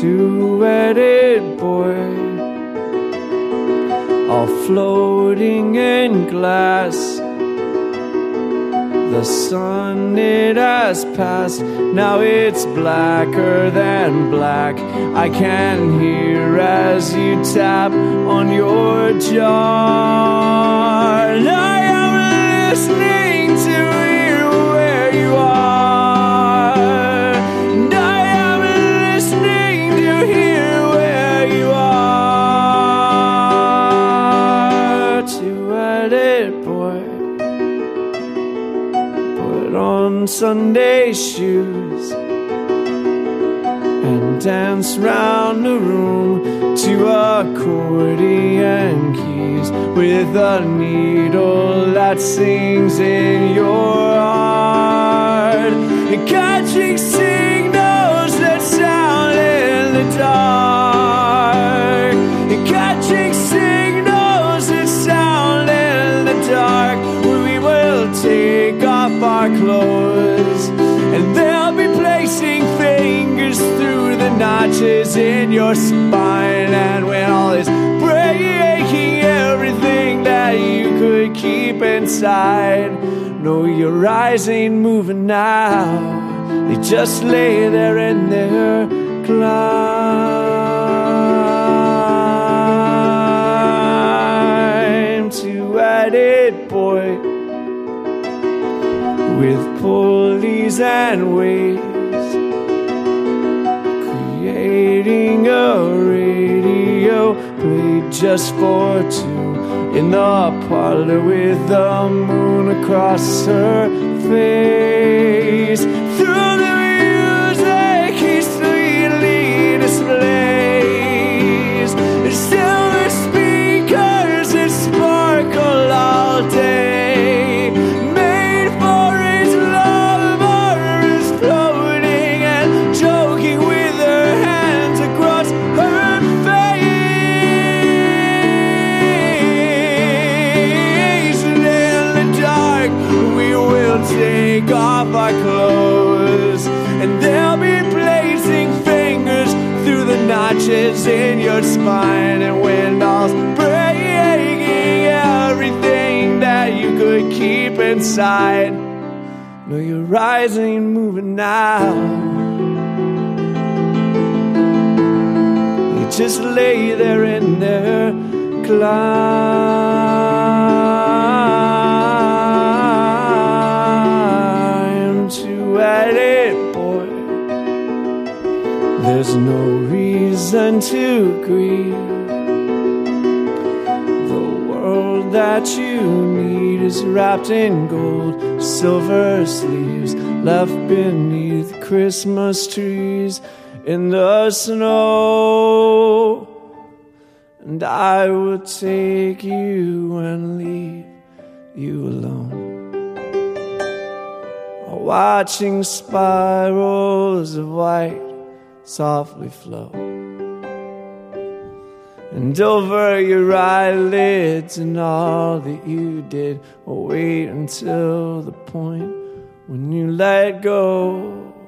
two-headed boy, all floating in glass. The sun, it has passed, now it's blacker than black. I can hear as you tap on your jar. I am listening to hear where you are. And I am listening to hear where you are. Two-headed boy, on Sunday shoes and dance round the room to accordion keys with a needle that sings in your heart, and catching signals that sound in the dark, and catching signals that sound in the dark. We will take off our clothes, and they'll be placing fingers through the notches in your spine. And when all is breaking, everything that you could keep inside, no, your eyes ain't moving now, they just lay there in their climb. Two-headed boy with pulleys and waves, creating a radio played just for two in the parlor with the moon across her face. Through the music he sweetly displays silver speakers that sparkle all day. Take off our clothes, and they'll be placing fingers through the notches in your spine. And when all's breaking, everything that you could keep inside, no, your eyes ain't moving now, they just lay there in their climb. Two-headed boy, there's no reason to grieve. The world that you need is wrapped in gold, silver sleeves left beneath Christmas trees in the snow. And I will take you and leave you alone, watching spirals of white softly flow, and over your eyelids, and all that you did, or wait until the point when you let go.